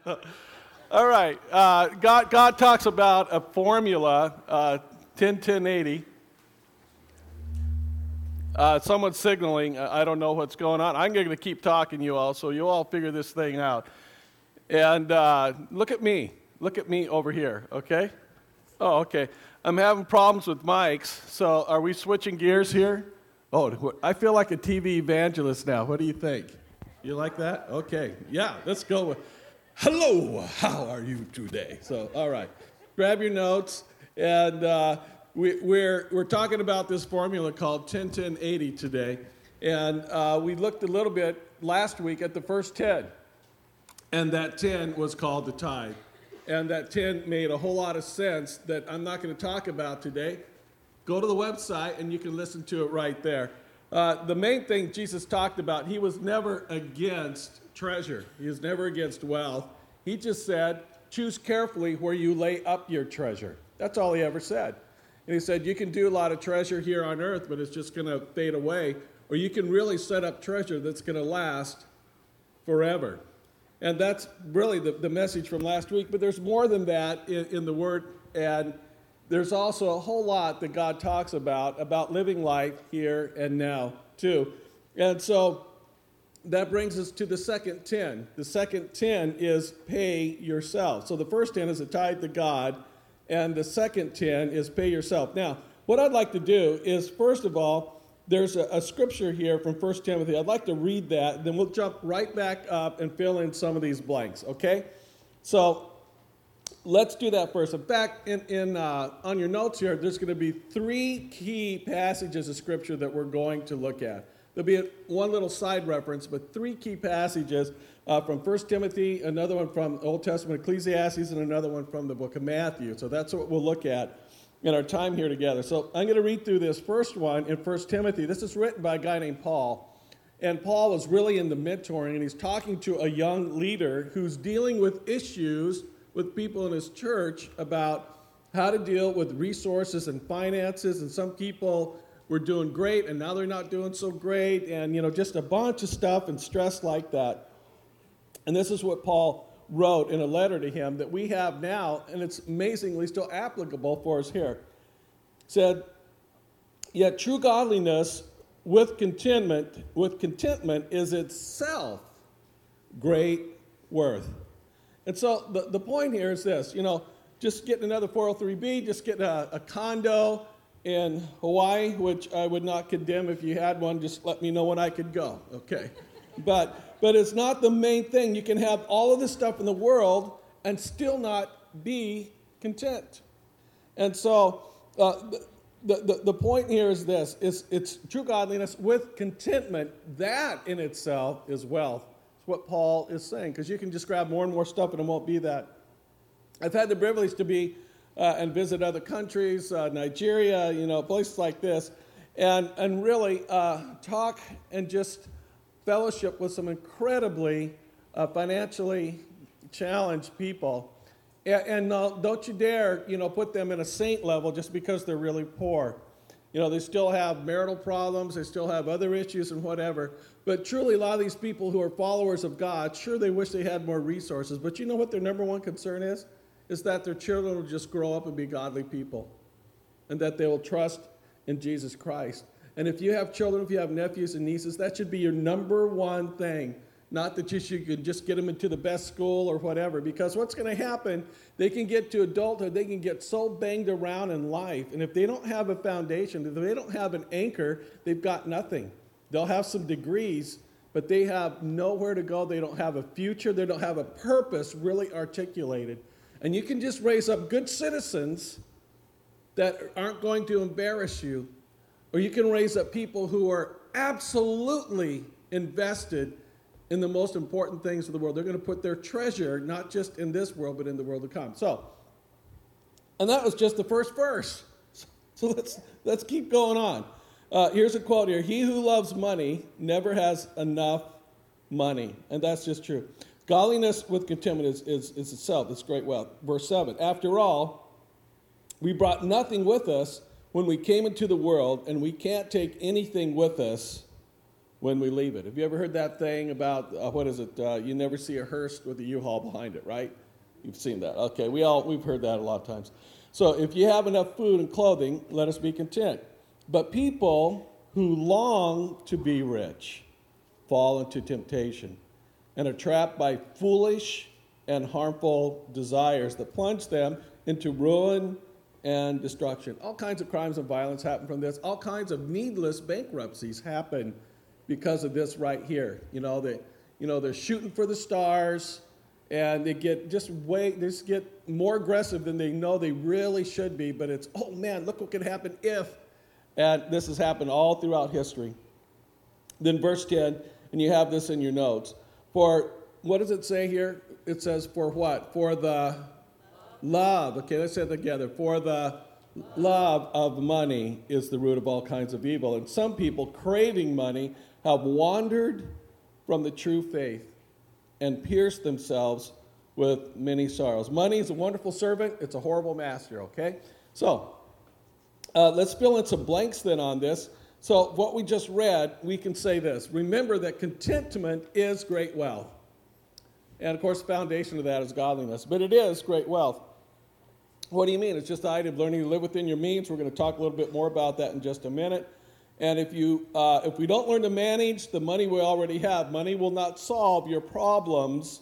All right. God talks about a formula, 10-10-80. Someone's signaling. I don't know what's going on. I'm going to keep talking, you all, so you all figure this thing out. And look at me. Look at me over here, okay? Oh, okay. I'm having problems with mics, so are we switching gears here? Oh, I feel like a TV evangelist now. What do you think? You like that? Okay. Yeah, let's go with, hello, how are you today? So, all right. Grab your notes, and we're talking about this formula called 10-10-80 today. And we looked a little bit last week at the first 10. And that 10 was called the tithe. And that 10 made a whole lot of sense that I'm not going to talk about today. Go to the website and you can listen to it right there. The main thing Jesus talked about, he was never against treasure. He was never against wealth. He just said, choose carefully where you lay up your treasure. That's all he ever said. And he said, you can do a lot of treasure here on earth, but it's just going to fade away. Or you can really set up treasure that's going to last forever. And that's really the message from last week. But there's more than that in the Word. And there's also a whole lot that God talks about living life here and now, too. And so that brings us to the second 10. The second 10 is pay yourself. So the first 10 is a tithe to God. And the second 10 is pay yourself. Now, what I'd like to do is, first of all, there's a scripture here from 1 Timothy. I'd like to read that, then we'll jump right back up and fill in some of these blanks, okay? So let's do that first. In fact, on your notes here, there's going to be 3 key passages of scripture that we're going to look at. There'll be one little side reference, but 3 key passages from 1 Timothy, another one from Old Testament Ecclesiastes, and another one from the book of Matthew. So that's what we'll look at in our time here together. So I'm going to read through this first one in 1 Timothy. This is written by a guy named Paul. And Paul was really into mentoring, and he's talking to a young leader who's dealing with issues with people in his church about how to deal with resources and finances. And some people were doing great, and now they're not doing so great. And, just a bunch of stuff and stress like that. And this is what Paul wrote in a letter to him that we have now, and it's amazingly still applicable for us here. It said, yet true godliness with contentment is itself great worth. And so the point here is this, just getting another 403B, just getting a condo in Hawaii, which I would not condemn. If you had one, just let me know when I could go, okay? But it's not the main thing. You can have all of this stuff in the world and still not be content. And so the point here is this. It's true godliness with contentment. That in itself is wealth. It's what Paul is saying. Because you can just grab more and more stuff and it won't be that. I've had the privilege to be and visit other countries, Nigeria, places like this, and really talk and just fellowship with some incredibly financially challenged people. And don't you dare, put them in a saint level just because they're really poor. They still have marital problems, they still have other issues and whatever. But truly, a lot of these people who are followers of God, sure, they wish they had more resources. But you know what their number one concern is? Is that their children will just grow up and be godly people. And that they will trust in Jesus Christ. And if you have children, if you have nephews and nieces, that should be your number one thing. Not that you could just get them into the best school or whatever. Because what's going to happen, they can get to adulthood, they can get so banged around in life. And if they don't have a foundation, if they don't have an anchor, they've got nothing. They'll have some degrees, but they have nowhere to go. They don't have a future. They don't have a purpose really articulated. And you can just raise up good citizens that aren't going to embarrass you. Or you can raise up people who are absolutely invested in the most important things of the world. They're going to put their treasure not just in this world, but in the world to come. So, and that was just the first verse. So let's keep going on. Here's a quote here. He who loves money never has enough money. And that's just true. Godliness with contentment is itself. It's great wealth. Verse 7. After all, we brought nothing with us when we came into the world, and we can't take anything with us when we leave it. Have you ever heard that thing about, what is it? You never see a hearse with a U-Haul behind it, right? You've seen that. Okay, we've heard that a lot of times. So if you have enough food and clothing, let us be content. But people who long to be rich fall into temptation and are trapped by foolish and harmful desires that plunge them into ruin and destruction. All kinds of crimes and violence happen from this. All kinds of needless bankruptcies happen because of this right here. They're shooting for the stars, and they get more aggressive than they know they really should be. But it's, oh man, look what could happen if. And this has happened all throughout history. Then verse 10, and you have this in your notes. For, what does it say here? It says, for what? For the love. Okay, let's say it together. For the love of money is the root of all kinds of evil. And some people, craving money, have wandered from the true faith and pierced themselves with many sorrows. Money is a wonderful servant. It's a horrible master, okay? So, let's fill in some blanks then on this. So what we just read, we can say this. Remember that contentment is great wealth. And of course, the foundation of that is godliness. But it is great wealth. What do you mean? It's just the idea of learning to live within your means. We're going to talk a little bit more about that in just a minute. And if we don't learn to manage the money we already have, money will not solve your problems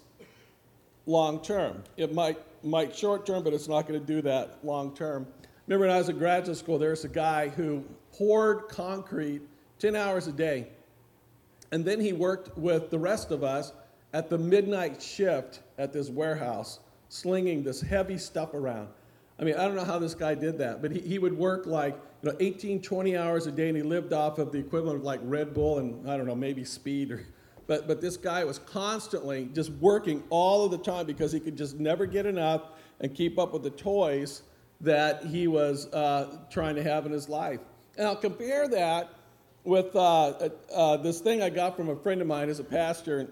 long term. It might short term, but it's not going to do that long term. Remember when I was at graduate school, there was a guy who poured concrete 10 hours a day. And then he worked with the rest of us at the midnight shift at this warehouse, slinging this heavy stuff around. I mean, I don't know how this guy did that, but he would work like 18, 20 hours a day, and he lived off of the equivalent of like Red Bull and, I don't know, maybe speed. But this guy was constantly just working all of the time because he could just never get enough and keep up with the toys that he was trying to have in his life. And I'll compare that with this thing I got from a friend of mine who's a pastor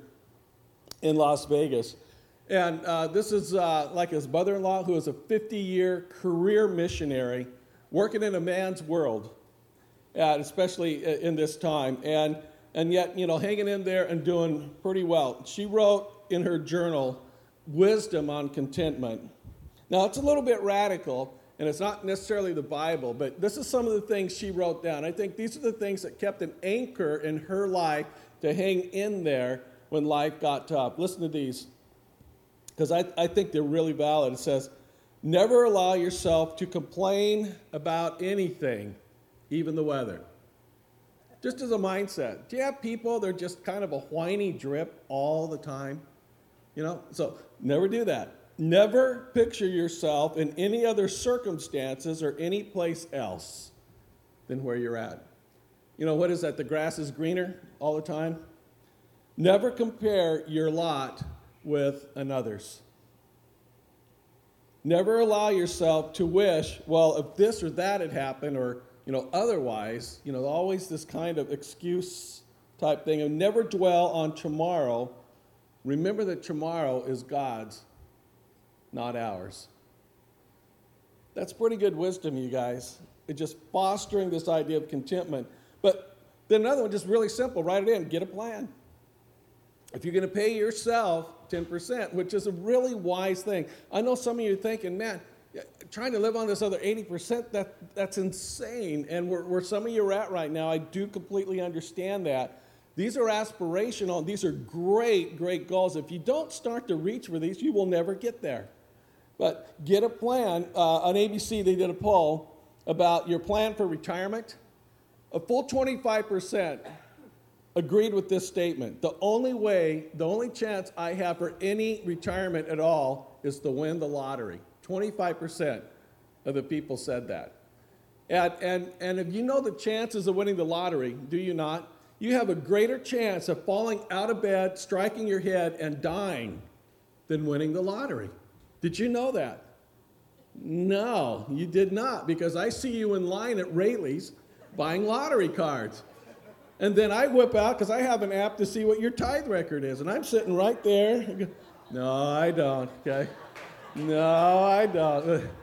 in Las Vegas. And this is like his mother-in-law, who is a 50-year career missionary working in a man's world, especially in this time. And yet, hanging in there and doing pretty well. She wrote in her journal, Wisdom on Contentment. Now, it's a little bit radical, and it's not necessarily the Bible, but this is some of the things she wrote down. I think these are the things that kept an anchor in her life to hang in there when life got tough. Listen to these, because I think they're really valid. It says, never allow yourself to complain about anything, even the weather. Just as a mindset. Do you have people, they're just kind of a whiny drip all the time? So never do that. Never picture yourself in any other circumstances or any place else than where you're at. What is that? The grass is greener all the time? Never compare your lot with another's. Never allow yourself to wish, well, if this or that had happened, or, otherwise, always this kind of excuse type thing. And never dwell on tomorrow. Remember that tomorrow is God's, not ours. That's pretty good wisdom, you guys. It's just fostering this idea of contentment. But then another one, just really simple, write it in, get a plan. If you're going to pay yourself 10%, which is a really wise thing. I know some of you are thinking, man, trying to live on this other 80%, that's insane. And where some of you are at right now, I do completely understand that. These are aspirational. These are great, great goals. If you don't start to reach for these, you will never get there. But get a plan. On ABC, they did a poll about your plan for retirement. A full 25% agreed with this statement. The only chance I have for any retirement at all is to win the lottery. 25% of the people said that. And if you know the chances of winning the lottery, do you not? You have a greater chance of falling out of bed, striking your head, and dying than winning the lottery. Did you know that? No, you did not, because I see you in line at Rayleigh's buying lottery cards. And then I whip out, because I have an app to see what your tithe record is, and I'm sitting right there. No, I don't, okay? No, I don't.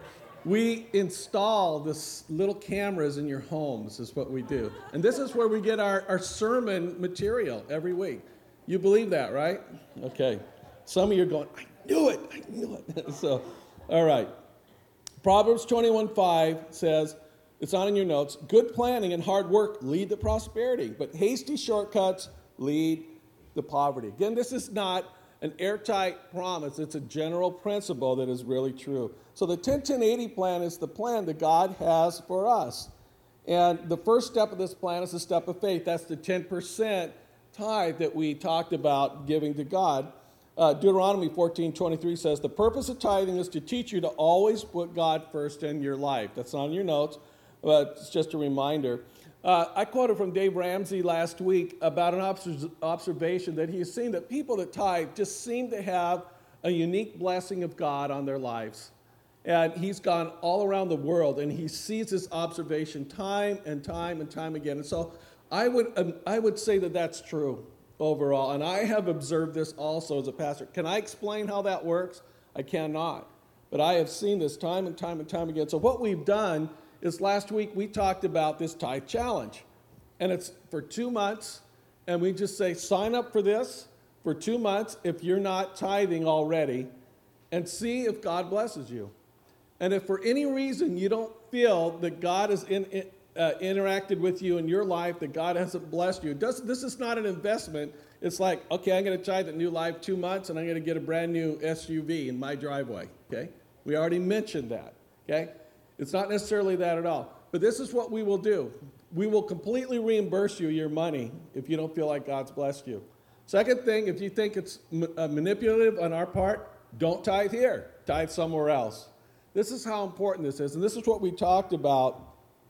We install this little cameras in your homes is what we do. And this is where we get our sermon material every week. You believe that, right? Okay. Some of you are going, I knew it. So, all right. Proverbs 21:5 says, it's on in your notes, good planning and hard work lead to prosperity, but hasty shortcuts lead to poverty. Again, this is not an airtight promise. It's a general principle that is really true. So the 10-10-80 plan is the plan that God has for us. And the first step of this plan is the step of faith. That's the 10% tithe that we talked about giving to God. Deuteronomy 14:23 says, the purpose of tithing is to teach you to always put God first in your life. That's on your notes, but it's just a reminder. I quoted from Dave Ramsey last week about an observation that he has seen that people that tithe just seem to have a unique blessing of God on their lives. And he's gone all around the world, and he sees this observation time and time and time again. And so I would say that that's true overall. And I have observed this also as a pastor. Can I explain how that works? I cannot. But I have seen this time and time and time again. So what we've done is last week we talked about this tithe challenge. And it's for 2 months. And we just say, sign up for this for 2 months if you're not tithing already, and see if God blesses you. And if for any reason you don't feel that God has interacted with you in your life, that God hasn't blessed you, this is not an investment. It's like, okay, I'm going to try the new life 2 months, and I'm going to get a brand new SUV in my driveway, okay? We already mentioned that, okay? It's not necessarily that at all. But this is what we will do. We will completely reimburse you your money if you don't feel like God's blessed you. Second thing, if you think it's manipulative on our part, don't tithe here. Tithe somewhere else. This is how important this is. And this is what we talked about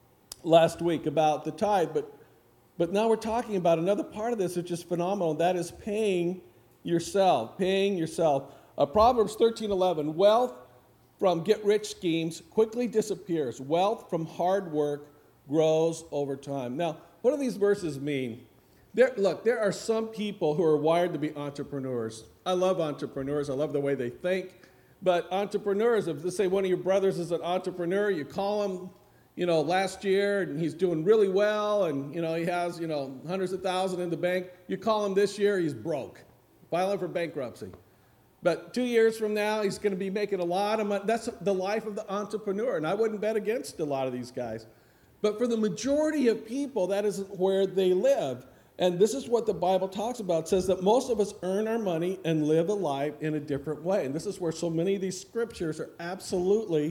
last week about the tithe. But now we're talking about another part of this which is phenomenal. That is paying yourself. Paying yourself. Proverbs 13:11, wealth from get-rich schemes quickly disappears. Wealth from hard work grows over time. Now, what do these verses mean? There are some people who are wired to be entrepreneurs. I love entrepreneurs. I love the way they think. But entrepreneurs, if let's say one of your brothers is an entrepreneur, you call him, last year, and he's doing really well, and, he has, hundreds of thousands in the bank. You call him this year, he's broke, filing for bankruptcy. But 2 years from now, he's going to be making a lot of money. That's the life of the entrepreneur, and I wouldn't bet against a lot of these guys. But for the majority of people, that isn't where they live. And this is what the Bible talks about. It says that most of us earn our money and live a life in a different way. And this is where so many of these scriptures are absolutely,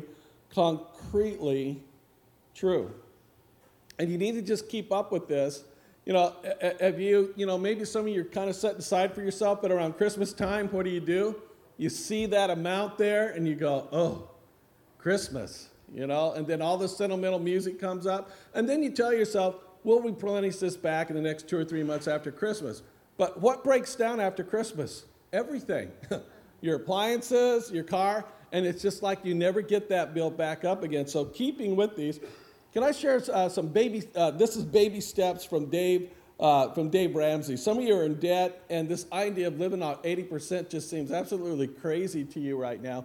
concretely true. And you need to just keep up with this. Have you, maybe some of you are kind of setting aside for yourself, but around Christmas time, what do? You see that amount there, and you go, oh, Christmas, and then all the sentimental music comes up. And then you tell yourself, we'll replenish this back in the next 2 or 3 months after Christmas. But what breaks down after Christmas? Everything. Your appliances, your car, and it's just like you never get that built back up again. So keeping with these, can I share some this is baby steps from Dave Ramsey. Some of you are in debt, and this idea of living on 80% just seems absolutely crazy to you right now.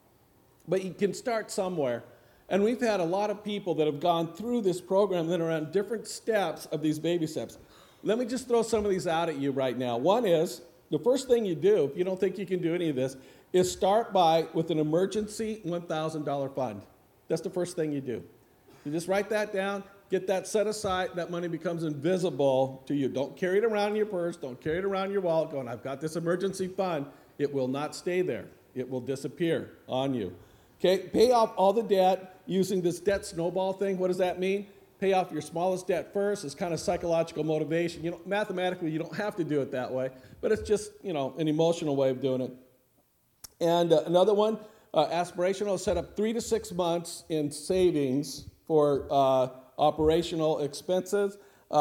But you can start somewhere. And we've had a lot of people that have gone through this program that are on different steps of these baby steps. Let me just throw some of these out at you right now. One is, the first thing you do, if you don't think you can do any of this, is start with an emergency $1,000 fund. That's the first thing you do. You just write that down, get that set aside, that money becomes invisible to you. Don't carry it around in your purse, don't carry it around your wallet going, I've got this emergency fund. It will not stay there. It will disappear on you. Okay, pay off all the debt using this debt snowball thing. What does that mean? Pay off your smallest debt first. It's kind of psychological motivation. Mathematically, you don't have to do it that way, but it's just, an emotional way of doing it. And another one, aspirational, set up 3 to 6 months in savings for operational expenses.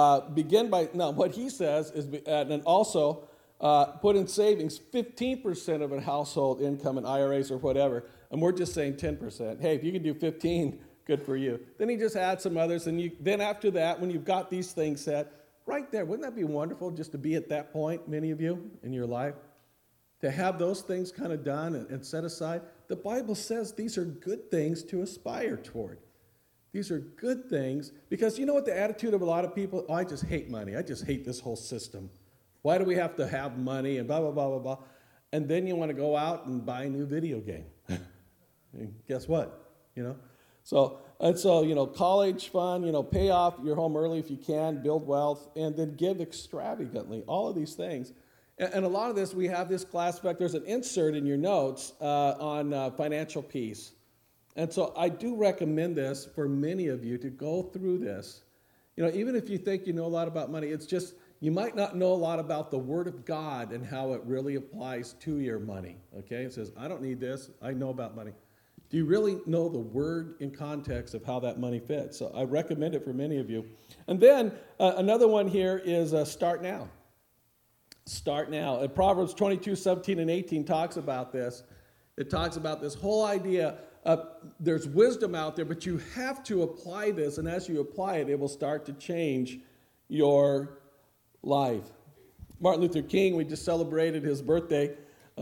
What he says is, and also put in savings 15% of a household income in IRAs or whatever. And we're just saying 10%. Hey, if you can do 15, good for you. Then he just adds some others, and then after that, when you've got these things set, right there, wouldn't that be wonderful just to be at that point, many of you, in your life? to have those things kind of done and set aside, the Bible says these are good things to aspire toward. These are good things because you know what the attitude of a lot of people, oh, I just hate money. I just hate this whole system. Why do we have to have money and blah, blah, blah, blah, blah. And then you want to go out and buy a new video game. And guess what? So, college fund, pay off your home early if you can, build wealth, and then give extravagantly, all of these things. And a lot of this, we have this class effect. There's an insert in your notes on financial peace. And so I do recommend this for many of you to go through this. Even if you think you know a lot about money, it's just, you might not know a lot about the Word of God and how it really applies to your money, okay? It says, I don't need this. I know about money. Do you really know the Word in context of how that money fits? So I recommend it for many of you. And then another one here is start now. Start now. Proverbs 22, 17, and 18 talks about this. It talks about this whole idea of there's wisdom out there, but you have to apply this, and as you apply it, it will start to change your life. Martin Luther King, we just celebrated his birthday,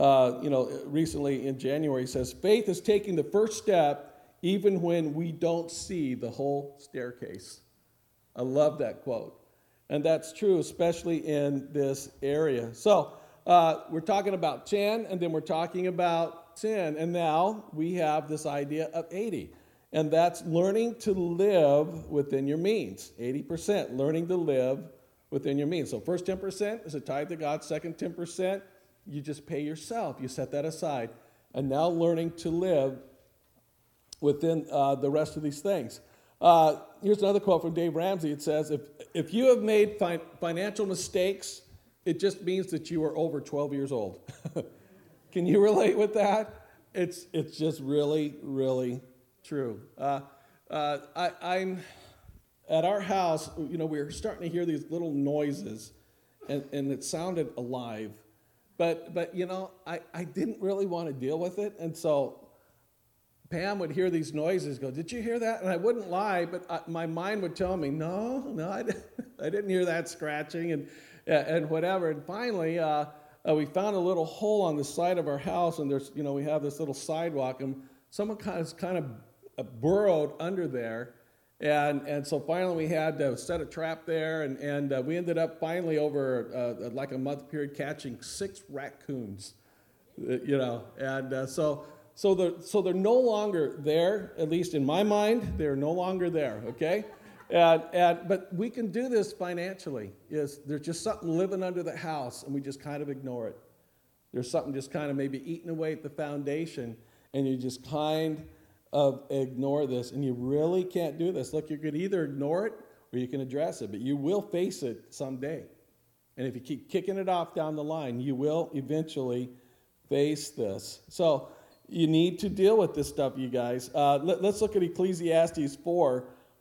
recently in January. He says, faith is taking the first step even when we don't see the whole staircase. I love that quote. And that's true, especially in this area. So we're talking about 10, and then we're talking about 10. And now we have this idea of 80. And that's learning to live within your means. 80%, learning to live within your means. So first 10% is a tithe to God. Second 10%, you just pay yourself. You set that aside. And now learning to live within the rest of these things. Here's another quote from Dave Ramsey. It says, if you have made financial mistakes, it just means that you are over 12 years old. Can you relate with that? It's just really, really true. I'm at our house, we were starting to hear these little noises, and it sounded alive. But I didn't really want to deal with it, and so Pam would hear these noises, go, did you hear that? And I wouldn't lie, but my mind would tell me, no, I didn't hear that scratching and whatever. And finally, we found a little hole on the side of our house, and there's, we have this little sidewalk, and someone kind of burrowed under there. And so finally we had to set a trap there, and we ended up finally over like a month period catching 6 raccoons, and so they're no longer there, at least in my mind, they're no longer there, okay? But we can do this financially. There's just something living under the house, and we just kind of ignore it. There's something just kind of maybe eating away at the foundation, and you just kind of ignore this, and you really can't do this. Look, you could either ignore it or you can address it, but you will face it someday. And if you keep kicking it off down the line, you will eventually face this. So you need to deal with this stuff, you guys. Let's look at Ecclesiastes 4.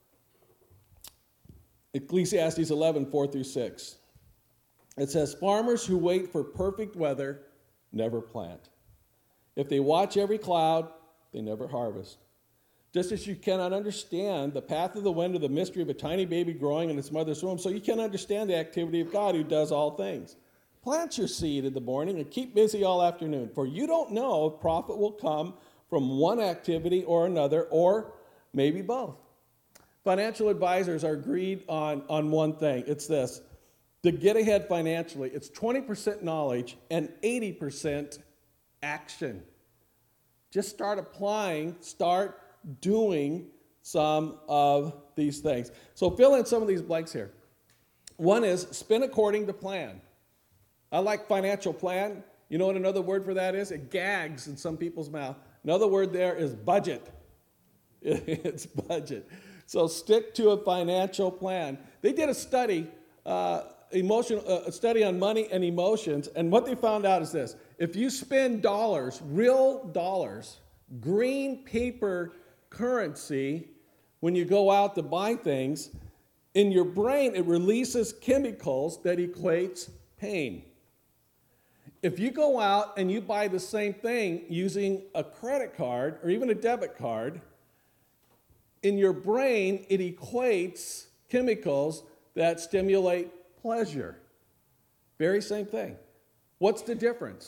Ecclesiastes 11, 4 through 6. It says, farmers who wait for perfect weather never plant. If they watch every cloud, they never harvest. Just as you cannot understand the path of the wind or the mystery of a tiny baby growing in its mother's womb, so you can't understand the activity of God who does all things. Plant your seed in the morning and keep busy all afternoon, for you don't know if profit will come from one activity or another, or maybe both. Financial advisors are agreed on one thing. It's this. To get ahead financially, it's 20% knowledge and 80% action. Just start applying, start doing some of these things. So fill in some of these blanks here. One is spend according to plan. I like financial plan. You know what another word for that is? It gags in some people's mouth. Another word there is budget. It's budget. So stick to a financial plan. They did a study, a study on money and emotions, and what they found out is this. If you spend dollars, real dollars, green paper currency, when you go out to buy things, in your brain it releases chemicals that equates pain. If you go out and you buy the same thing using a credit card or even a debit card, in your brain it equates chemicals that stimulate pleasure. Very same thing. What's the difference?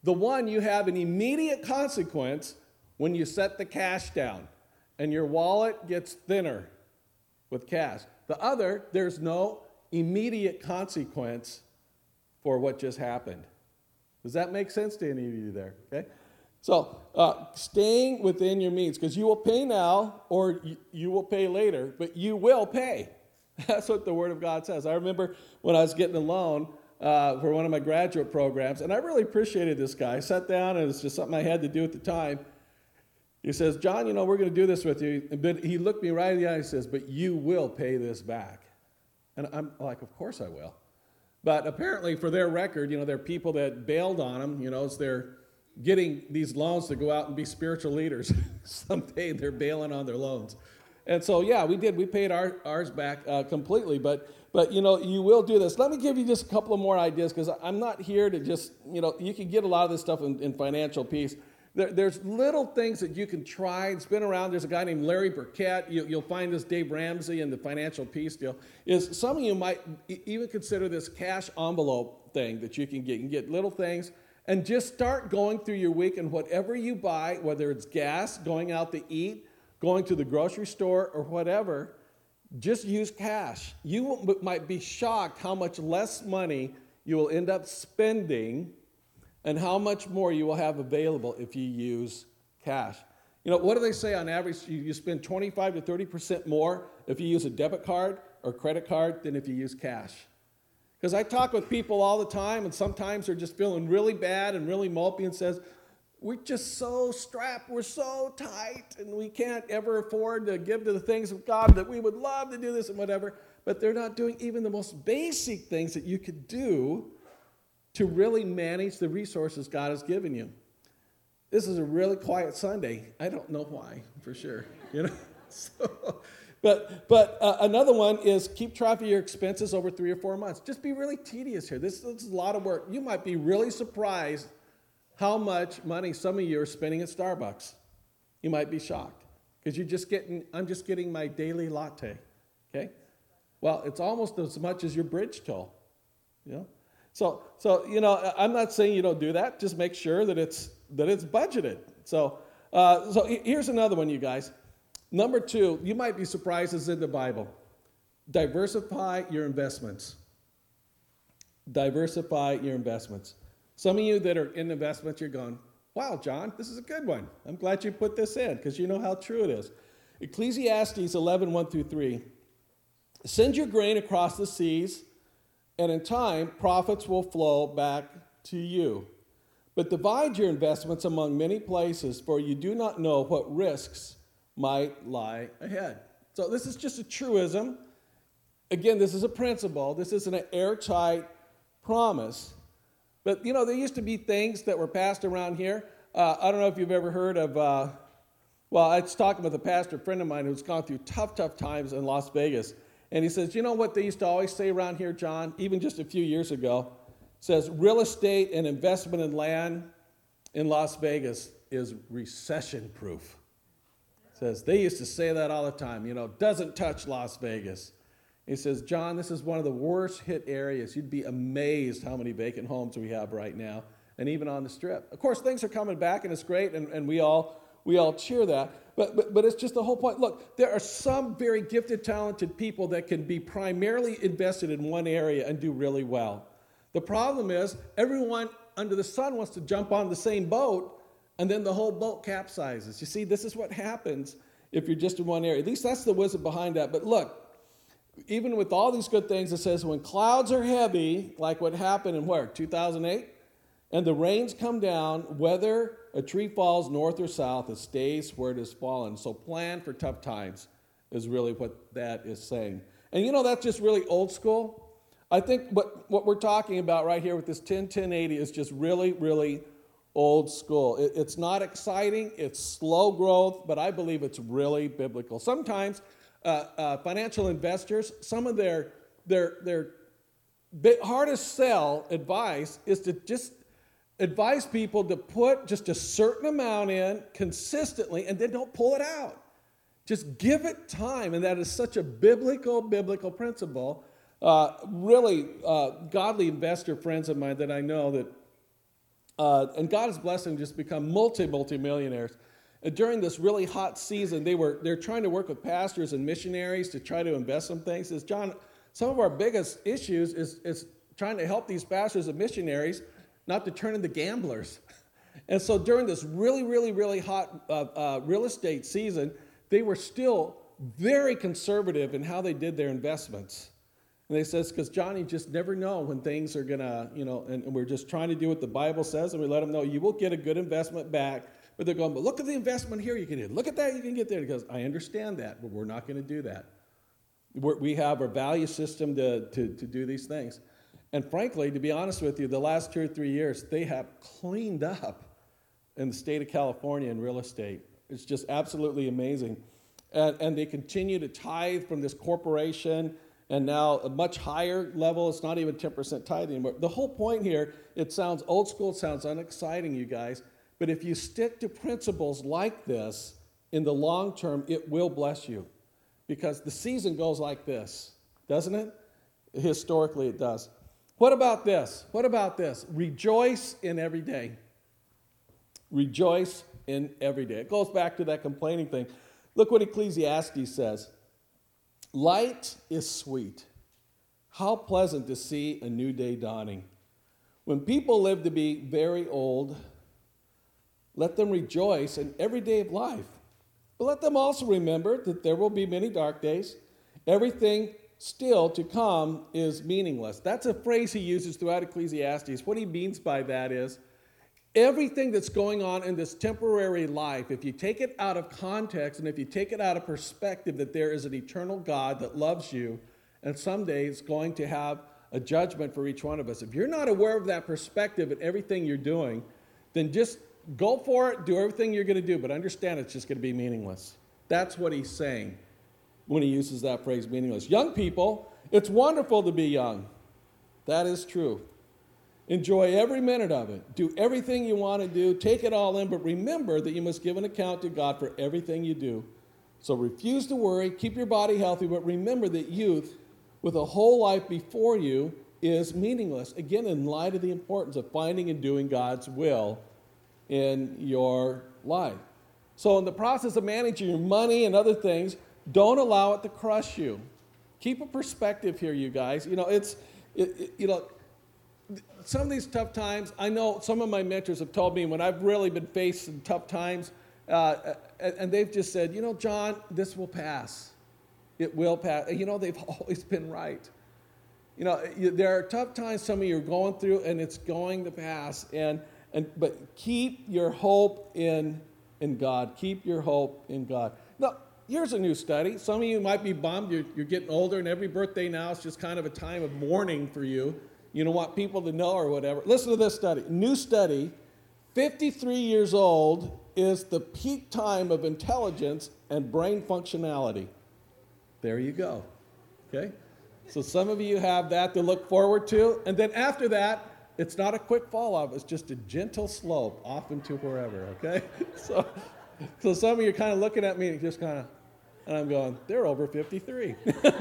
The one, you have an immediate consequence when you set the cash down and your wallet gets thinner with cash. The other, there's no immediate consequence for what just happened. Does that make sense to any of you there? Okay. So staying within your means, because you will pay now or you will pay later, but you will pay. That's what the Word of God says. I remember when I was getting a loan for one of my graduate programs, and I really appreciated this guy. I sat down, and it's just something I had to do at the time. He says, John, we're going to do this with you. But he looked me right in the eye and says, but you will pay this back. And I'm like, of course I will. But apparently, for their record, there are people that bailed on them, as they're getting these loans to go out and be spiritual leaders. Someday they're bailing on their loans. And so, yeah, we did. We paid ours back completely. But you will do this. Let me give you just a couple of more ideas, because I'm not here to just, you can get a lot of this stuff in Financial Peace. There's little things that you can try and spin around. There's a guy named Larry Burkett. You'll find this Dave Ramsey in the Financial Peace deal. Some of you might even consider this cash envelope thing that you can get. You can get little things and just start going through your week, and whatever you buy, whether it's gas, going out to eat, going to the grocery store, or whatever, just use cash. You might be shocked how much less money you will end up spending and how much more you will have available if you use cash. What do they say on average? You spend 25 to 30% more if you use a debit card or credit card than if you use cash. Because I talk with people all the time, and sometimes they're just feeling really bad and really mopey and says, we're just so strapped, we're so tight, and we can't ever afford to give to the things of God that we would love to do this and whatever. But they're not doing even the most basic things that you could do to really manage the resources God has given you. This is a really quiet Sunday. I don't know why, for sure. But another one is keep track of your expenses over 3 or 4 months. Just be really tedious here. This is a lot of work. You might be really surprised how much money some of you are spending at Starbucks. You might be shocked because I'm just getting my daily latte. Okay? Well, it's almost as much as your bridge toll. So I'm not saying you don't do that. Just make sure that it's budgeted. So here's another one, you guys. Number 2, you might be surprised, is in the Bible. Diversify your investments. Diversify your investments. Some of you that are in investments, you're going, wow, John, this is a good one. I'm glad you put this in, because you know how true it is. Ecclesiastes 11:1-3. Send your grain across the seas, and in time, profits will flow back to you. But divide your investments among many places, for you do not know what risks might lie ahead. So this is just a truism. Again, this is a principle. This isn't an airtight promise. But, there used to be things that were passed around here. I don't know if you've ever heard of, I was talking with a pastor friend of mine who's gone through tough times in Las Vegas. And he says, you know what they used to always say around here, John, even just a few years ago? Says real estate and investment in land in Las Vegas is recession-proof. Says they used to say that all the time, doesn't touch Las Vegas. He says, John, this is one of the worst hit areas. You'd be amazed how many vacant homes we have right now, and even on the Strip. Of course, things are coming back, and it's great, and we all cheer that. But it's just the whole point. Look, there are some very gifted, talented people that can be primarily invested in one area and do really well. The problem is everyone under the sun wants to jump on the same boat, and then the whole boat capsizes. You see, this is what happens if you're just in one area. At least that's the wisdom behind that. But look, even with all these good things, it says when clouds are heavy, like what happened in 2008, and the rains come down, whether a tree falls north or south, it stays where it has fallen. So plan for tough times is really what that is saying. And that's just really old school. I think what we're talking about right here with this 10-10-80 is just really, really old school. It's not exciting. It's slow growth, but I believe it's really biblical. Sometimes financial investors, some of their hardest sell advice is to just advise people to put just a certain amount in consistently and then don't pull it out. Just give it time, and that is such a biblical principle. Really godly investor friends of mine that I know that And God has blessed them to just become multi-millionaires. And during this really hot season, they're trying to work with pastors and missionaries to try to invest some things. Says, John, some of our biggest issues is trying to help these pastors and missionaries not to turn into gamblers. And so during this really, really, really hot real estate season, they were still very conservative in how they did their investments. And they says, because John, you just never know when things are going to, and we're just trying to do what the Bible says, and we let them know you will get a good investment back. But they're going, but look at the investment here you can do. Look at that you can get there. Because I understand that, but we're not going to do that. We have our value system to do these things. And frankly, to be honest with you, the last 2 or 3 years, they have cleaned up in the state of California in real estate. It's just absolutely amazing. And they continue to tithe from this corporation, and now a much higher level. It's not even 10% tithe anymore. The whole point here, it sounds old school, it sounds unexciting, you guys, but if you stick to principles like this, in the long term, it will bless you. Because the season goes like this, doesn't it? Historically, it does. What about this? What about this? Rejoice in every day. Rejoice in every day. It goes back to that complaining thing. Look what Ecclesiastes says. Light is sweet. How pleasant to see a new day dawning. When people live to be very old, let them rejoice in every day of life. But let them also remember that there will be many dark days. Everything still to come is meaningless. That's a phrase he uses throughout Ecclesiastes. What he means by that is, everything that's going on in this temporary life, if you take it out of context and if you take it out of perspective that there is an eternal God that loves you and someday is going to have a judgment for each one of us. If you're not aware of that perspective in everything you're doing, then just go for it, do everything you're going to do, but understand it's just going to be meaningless. That's what he's saying when he uses that phrase, meaningless. Young people, it's wonderful to be young. That is true. Enjoy every minute of it. Do everything you want to do. Take it all in, but remember that you must give an account to God for everything you do. So refuse to worry. Keep your body healthy, but remember that youth, with a whole life before you, is meaningless. Again, in light of the importance of finding and doing God's will in your life. So in the process of managing your money and other things, don't allow it to crush you. Keep a perspective here, you guys. Some of these tough times, I know some of my mentors have told me when I've really been facing tough times, and they've just said, John, this will pass. It will pass. They've always been right. There are tough times some of you are going through, and it's going to pass. But keep your hope in God. Keep your hope in God. Now, here's a new study. Some of you might be bummed. You're getting older, and every birthday now is just kind of a time of mourning for you. You don't want people to know or whatever. Listen to this study. New study, 53 years old is the peak time of intelligence and brain functionality. There you go. Okay? So some of you have that to look forward to. And then after that, it's not a quick fall off. It's just a gentle slope off into wherever. Okay? So some of you are kind of looking at me just kind of, and I'm going, they're over 53.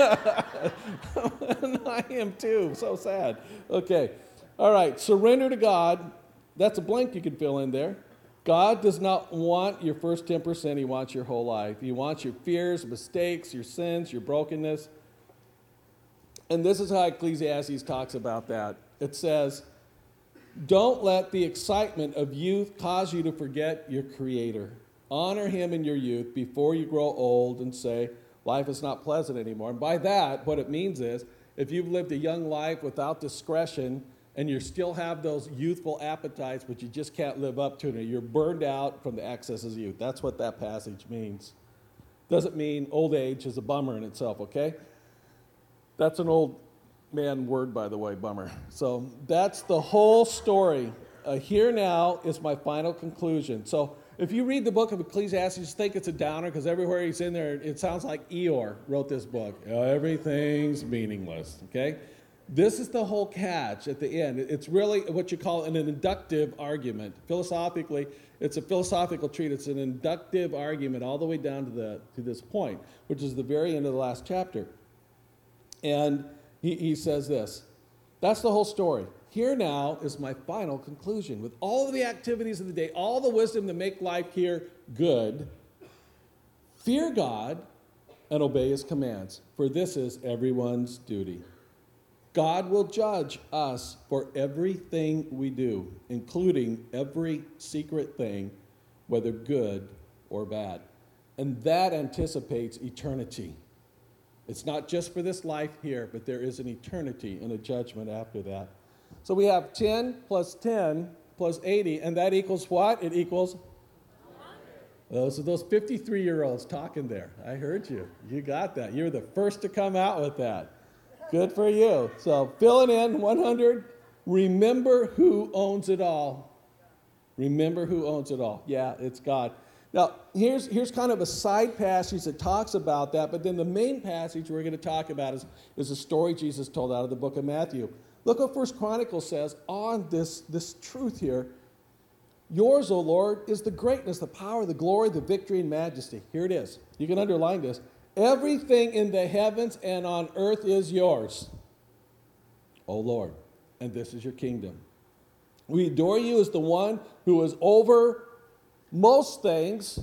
And I am too. So sad. Okay. All right. Surrender to God. That's a blank you can fill in there. God does not want your first 10%. He wants your whole life. He wants your fears, mistakes, your sins, your brokenness. And this is how Ecclesiastes talks about that. It says, don't let the excitement of youth cause you to forget your Creator. Honor Him in your youth before you grow old and say, life is not pleasant anymore. And by that, what it means is, if you've lived a young life without discretion and you still have those youthful appetites, but you just can't live up to it, you're burned out from the excesses of youth. That's what that passage means. Doesn't mean old age is a bummer in itself, okay? That's an old man word, by the way, bummer. So that's the whole story. Here now is my final conclusion. So if you read the book of Ecclesiastes, you think it's a downer because everywhere he's in there, it sounds like Eeyore wrote this book. Everything's meaningless, okay? This is the whole catch at the end. It's really what you call an inductive argument. Philosophically, it's a philosophical treatise. It's an inductive argument all the way down to this point, which is the very end of the last chapter. And he says this. That's the whole story. here now is my final conclusion. With all of the activities of the day, all the wisdom to make life here good, fear God and obey his commands, for this is everyone's duty. God will judge us for everything we do, including every secret thing, whether good or bad. And that anticipates eternity. It's not just for this life here, but there is an eternity and a judgment after that. So we have 10 plus 80, and that equals what? It equals 100. Those are those 53-year-olds talking there. I heard you. You got that. You're the first to come out with that. Good for you. So fill it in, 100. Remember who owns it all. Remember who owns it all. Yeah, it's God. Now, here's kind of a side passage that talks about that, but then the main passage we're going to talk about is a story Jesus told out of the book of Matthew. Look what 1 Chronicles says on this truth here. Yours, O Lord, is the greatness, the power, the glory, the victory, and majesty. Here it is. You can underline this. Everything in the heavens and on earth is yours, O Lord, and this is your kingdom. We adore you as the one who is over most things,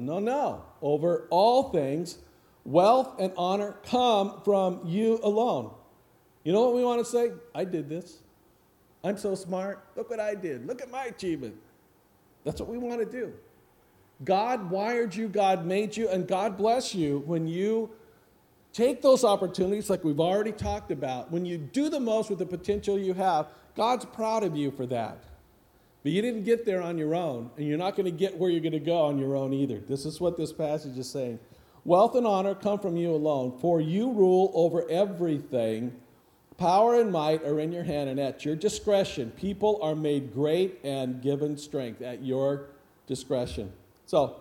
over all things. Wealth and honor come from you alone. You know what we want to say? I did this. I'm so smart. Look what I did. Look at my achievement. That's what we want to do. God wired you, God made you, and God bless you when you take those opportunities like we've already talked about. When you do the most with the potential you have, God's proud of you for that. But you didn't get there on your own, and you're not going to get where you're going to go on your own either. This is what this passage is saying. Wealth and honor come from you alone, for you rule over everything. Power and might are in your hand, and at your discretion, people are made great and given strength at your discretion. So,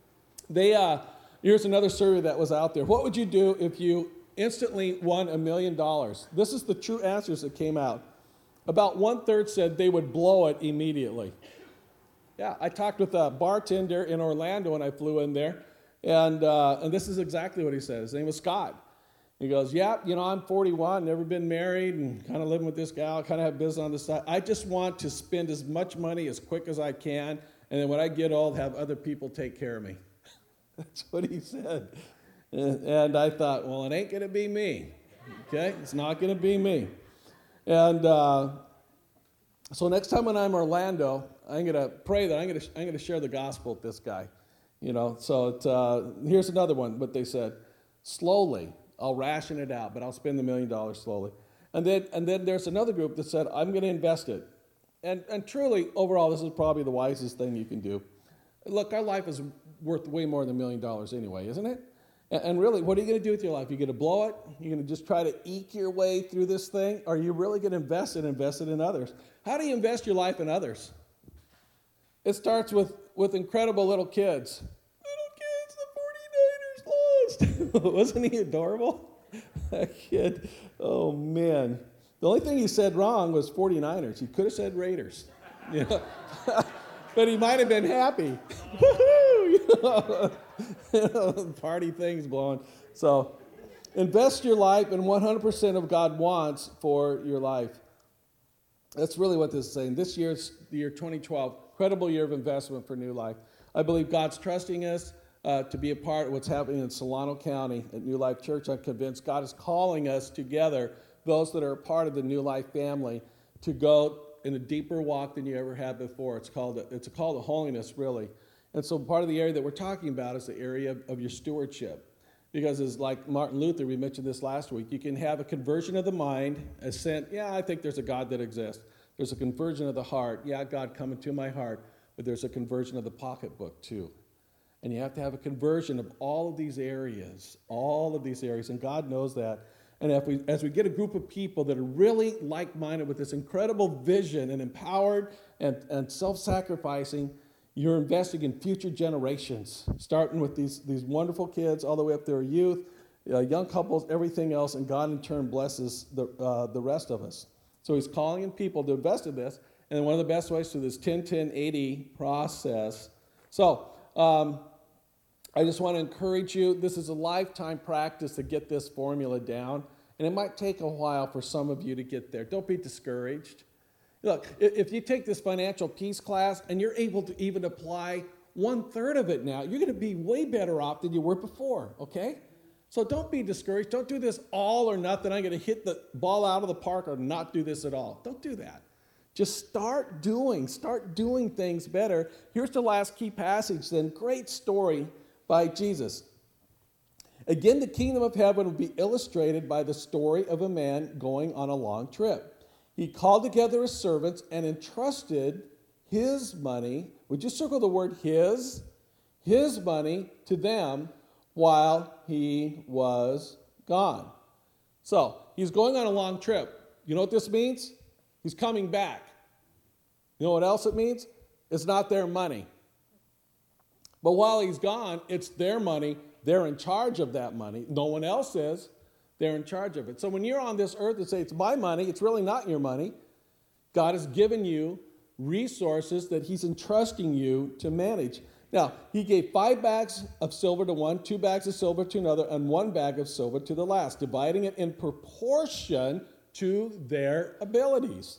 here's another survey that was out there. What would you do if you instantly won $1 million? This is the true answers that came out. About 1/3 said they would blow it immediately. Yeah, I talked with a bartender in Orlando when I flew in there, and this is exactly what he said. His name was Scott. He goes, yeah, I'm 41, never been married, and kind of living with this gal, kind of have business on the side. I just want to spend as much money as quick as I can, and then when I get old, have other people take care of me. That's what he said. And I thought, well, it ain't going to be me. Okay? It's not going to be me. And so next time when I'm in Orlando, I'm going to pray that I'm going to share the gospel with this guy. So here's another one, what they said. Slowly, I'll ration it out, but I'll spend the $1 million slowly. And then there's another group that said, I'm going to invest it. And truly, overall, this is probably the wisest thing you can do. Look, our life is worth way more than $1 million anyway, isn't it? And really, what are you going to do with your life? You're going to blow it? You're going to just try to eke your way through this thing? Or are you really going to invest it in others? How do you invest your life in others? It starts with incredible little kids. Little kids, the 49ers lost. Wasn't he adorable? That kid, oh man. The only thing he said wrong was 49ers. He could have said Raiders. But he might have been happy. Party things blowing. So invest your life in 100% of God wants for your life. That's really what this is saying. This year's the year 2012, incredible year of investment for New Life. I believe God's trusting us to be a part of what's happening in Solano County at New Life Church. I'm convinced God is calling us together, those that are a part of the New Life family, to go in a deeper walk than you ever had before. It's a call to holiness, really. And so part of the area that we're talking about is the area of your stewardship. Because as like Martin Luther, we mentioned this last week, you can have a conversion of the mind, assent, yeah, I think there's a God that exists. There's a conversion of the heart, yeah, God come into my heart. But there's a conversion of the pocketbook too. And you have to have a conversion of all of these areas, and God knows that. And as we get a group of people that are really like-minded with this incredible vision and empowered and self-sacrificing, you're investing in future generations, starting with these wonderful kids all the way up to our youth, young couples, everything else, and God in turn blesses the rest of us. So he's calling in people to invest in this, and one of the best ways through this 10-10-80 process. So I just want to encourage you, this is a lifetime practice to get this formula down, and it might take a while for some of you to get there. Don't be discouraged. Look, if you take this financial peace class and you're able to even apply 1/3 of it now, you're going to be way better off than you were before, okay? So don't be discouraged. Don't do this all or nothing. I'm going to hit the ball out of the park or not do this at all. Don't do that. Just start doing things better. Here's the last key passage then. Great story by Jesus. Again, the kingdom of heaven will be illustrated by the story of a man going on a long trip. He called together his servants and entrusted his money. Would you circle the word his? His money to them while he was gone. So, he's going on a long trip. You know what this means? He's coming back. You know what else it means? It's not their money. But while he's gone, it's their money. They're in charge of that money. No one else is. They're in charge of it. So when you're on this earth and say, it's my money, it's really not your money. God has given you resources that he's entrusting you to manage. Now, he gave 5 bags of silver to one, 2 bags of silver to another, and 1 bag of silver to the last, dividing it in proportion to their abilities.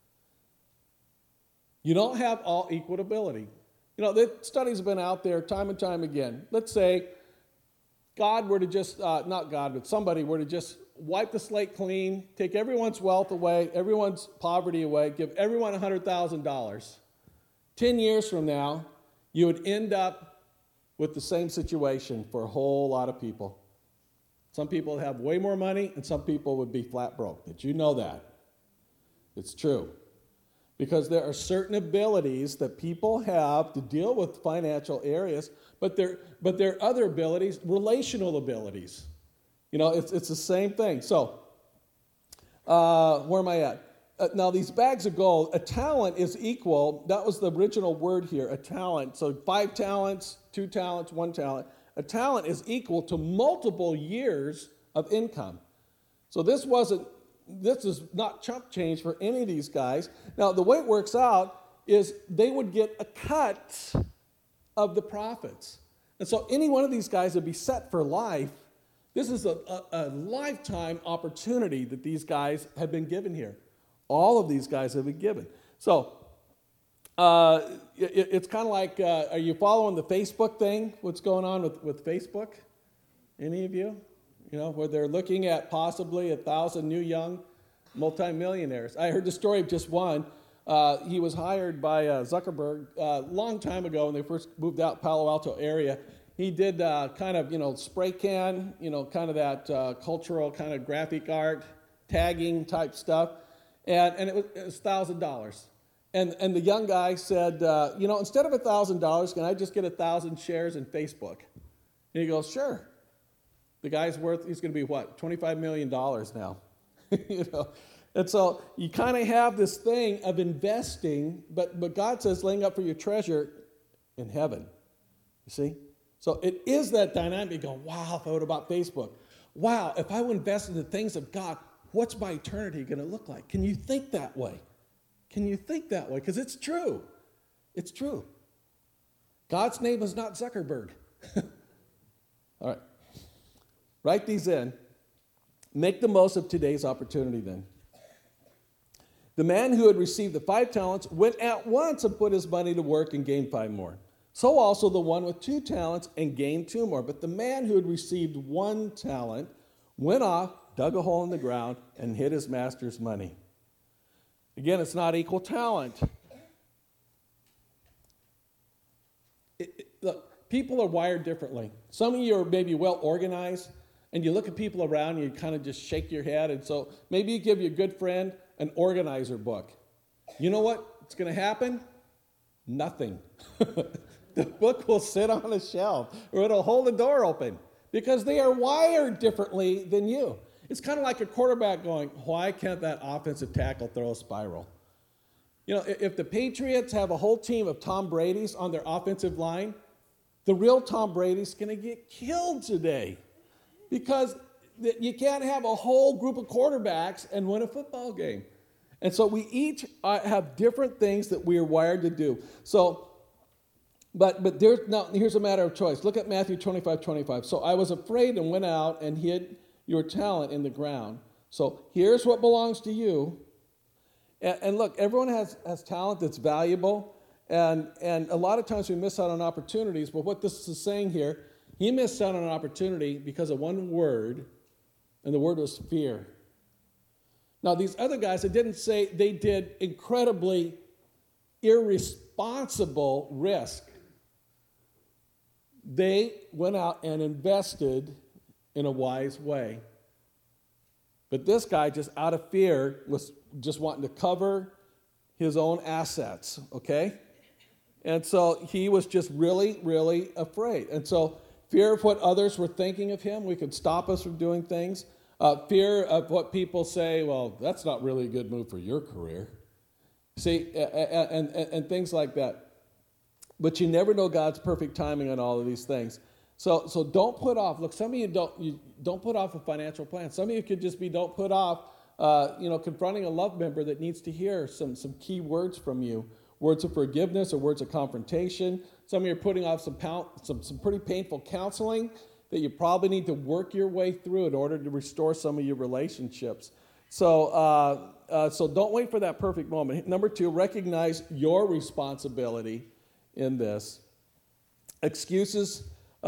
You don't have all equal ability. You know, the studies have been out there time and time again. Let's say God were to just, not God, but somebody were to just wipe the slate clean, take everyone's wealth away, everyone's poverty away, give everyone $100,000. 10 years from now, you would end up with the same situation for a whole lot of people. Some people have way more money, and some people would be flat broke. Did you know that? It's true. Because there are certain abilities that people have to deal with financial areas, but there are other abilities, relational abilities. You know, it's the same thing. So, where am I at? Now, these bags of gold, a talent is equal. That was the original word here, a talent. So 5 talents, 2 talents, 1 talent. A talent is equal to multiple years of income. So this is not chump change for any of these guys. Now, the way it works out is they would get a cut of the profits. And so any one of these guys would be set for life. This is a lifetime opportunity that these guys have been given here. All of these guys have been given. So it's kind of like, are you following the Facebook thing? What's going on with Facebook? Any of you? You know, where they're looking at possibly 1,000 new young multimillionaires. I heard the story of just one. He was hired by Zuckerberg a long time ago when they first moved out Palo Alto area. He did kind of, spray can, kind of that cultural kind of graphic art, tagging type stuff. And it was $1,000. And the young guy said, instead of $1,000, can I just get 1,000 shares in Facebook? And he goes, sure. The guy's he's going to be what, $25 million now. And so you kind of have this thing of investing, but God says laying up for your treasure in heaven. You see? So it is that dynamic going, wow, if I would about Facebook. Wow, if I would invest in the things of God, what's my eternity going to look like? Can you think that way? Can you think that way? Because it's true. It's true. God's name is not Zuckerberg. All right. Write these in. Make the most of today's opportunity then. The man who had received the 5 talents went at once and put his money to work and gained 5 more. So also the one with 2 talents and gained 2 more. But the man who had received 1 talent went off, dug a hole in the ground, and hid his master's money. Again, it's not equal talent. Look, people are wired differently. Some of you are maybe well organized, and you look at people around you, you kind of just shake your head. And so maybe you give your good friend an organizer book. You know what's going to happen? Nothing. The book will sit on a shelf, or it'll hold the door open, because they are wired differently than you. It's kind of like a quarterback going, why can't that offensive tackle throw a spiral? If the Patriots have a whole team of Tom Brady's on their offensive line, the real Tom Brady's going to get killed today, because you can't have a whole group of quarterbacks and win a football game. And so we each have different things that we are wired to do. So, but here's a matter of choice. Look at Matthew 25:25. So I was afraid and went out and hid your talent in the ground. So here's what belongs to you. And look, everyone has talent that's valuable, and a lot of times we miss out on opportunities, but what this is saying here, he missed out on an opportunity because of one word, and the word was fear. Now, these other guys, it didn't say they did incredibly irresponsible risk. They went out and invested in a wise way. But this guy, just out of fear, was just wanting to cover his own assets, okay? And so he was just really, really afraid. And so fear of what others were thinking of him, we could stop us from doing things. Fear of what people say, well, that's not really a good move for your career. See, and things like that. But you never know God's perfect timing on all of these things. So don't put off. Look, some of you don't put off a financial plan. Some of you could just be don't put off, confronting a love member that needs to hear some key words from you, words of forgiveness or words of confrontation. Some of you are putting off some pretty painful counseling that you probably need to work your way through in order to restore some of your relationships. So don't wait for that perfect moment. Number 2, recognize your responsibility in this. Excuses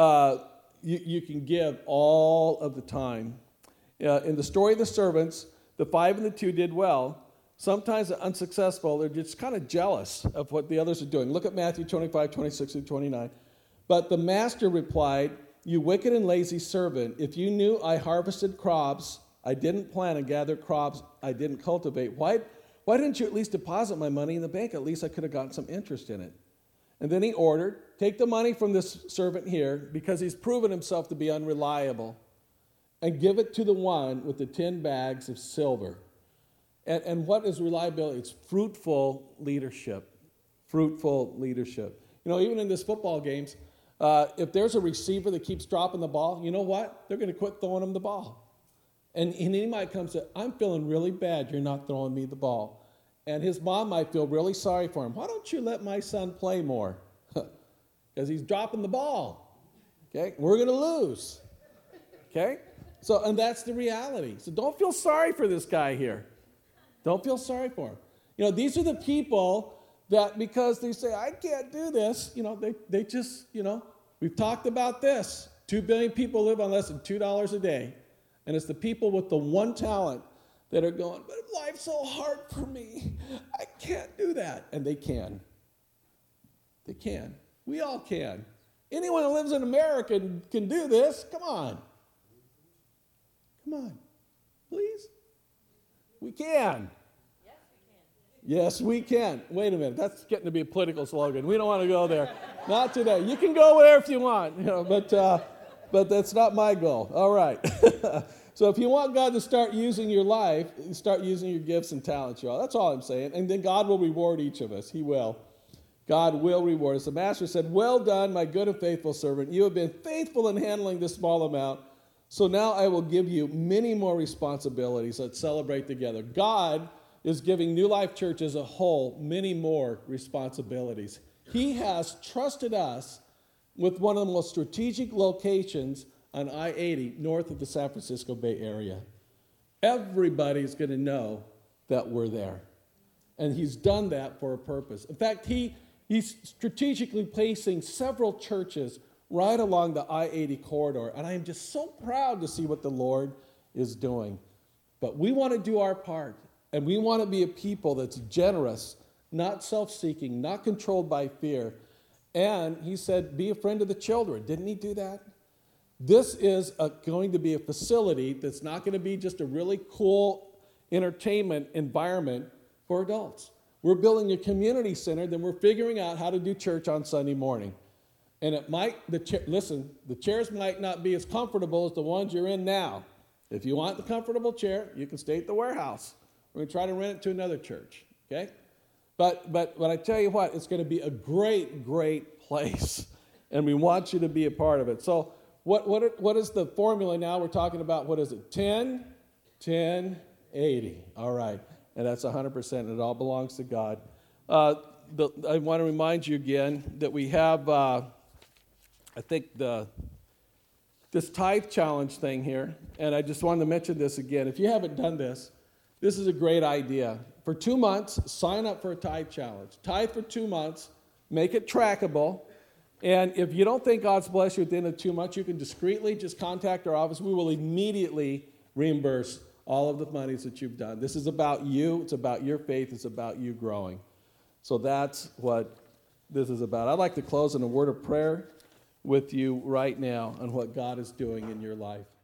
you can give all of the time. In the story of the servants, the 5 and the 2 did well. Sometimes they're unsuccessful. They're just kind of jealous of what the others are doing. Look at Matthew 25, 26 through 29. But the master replied, "You wicked and lazy servant, if you knew I harvested crops I didn't plant and gathered crops I didn't cultivate, why didn't you at least deposit my money in the bank? At least I could have gotten some interest in it." And then he ordered, "Take the money from this servant here, because he's proven himself to be unreliable, and give it to the one with the 10 bags of silver." And what is reliability? It's fruitful leadership. Fruitful leadership. Even in this football games, if there's a receiver that keeps dropping the ball, you know what? They're going to quit throwing him the ball. And he might come and say, "I'm feeling really bad you're not throwing me the ball." And his mom might feel really sorry for him. "Why don't you let my son play more?" Because he's dropping the ball. Okay? We're going to lose. Okay? And that's the reality. So don't feel sorry for this guy here. Don't feel sorry for him. These are the people that, because they say, "I can't do this," they just, we've talked about this. 2 billion people live on less than $2 a day. And it's the people with the one talent that are going, "But life's so hard for me. I can't do that." And they can. They can. We all can. Anyone who lives in America can do this. Come on. Come on. Please. We can. Yes, we can. Wait a minute. That's getting to be a political slogan. We don't want to go there. Not today. You can go there if you want, but that's not my goal. All right. So if you want God to start using your life, start using your gifts and talents, y'all. That's all I'm saying. And then God will reward each of us. He will. God will reward us. The master said, "Well done, my good and faithful servant. You have been faithful in handling this small amount. So now I will give you many more responsibilities." Let's celebrate together. God is giving New Life Church as a whole many more responsibilities. He has trusted us with one of the most strategic locations on I-80 north of the San Francisco Bay Area. Everybody's going to know that we're there. And he's done that for a purpose. In fact, he's strategically placing several churches right along the I-80 corridor. And I am just so proud to see what the Lord is doing. But we want to do our part. And we want to be a people that's generous, not self-seeking, not controlled by fear. And he said, "Be a friend of the children." Didn't he do that? This is going to be a facility that's not going to be just a really cool entertainment environment for adults. We're building a community center, then we're figuring out how to do church on Sunday morning. And the chairs might not be as comfortable as the ones you're in now. If you want the comfortable chair, you can stay at the warehouse. We're going to try to rent it to another church, okay? But I tell you what, it's going to be a great, great place, and we want you to be a part of it. So what is the formula now? We're talking about, what is it, 10, 10, 80. All right, and that's 100%. It all belongs to God. I want to remind you again that we have, this tithe challenge thing here, and I just wanted to mention this again. If you haven't done this, this is a great idea for 2 months, sign up for a tithe challenge. Tithe for 2 months, make it trackable. And if you don't think God's blessed you at the end of 2 months, you can discreetly just contact our office. We will immediately reimburse all of the monies that you've done. This is about you. It's about your faith. It's about you growing. So that's what this is about. I'd like to close in a word of prayer with you right now on what God is doing in your life.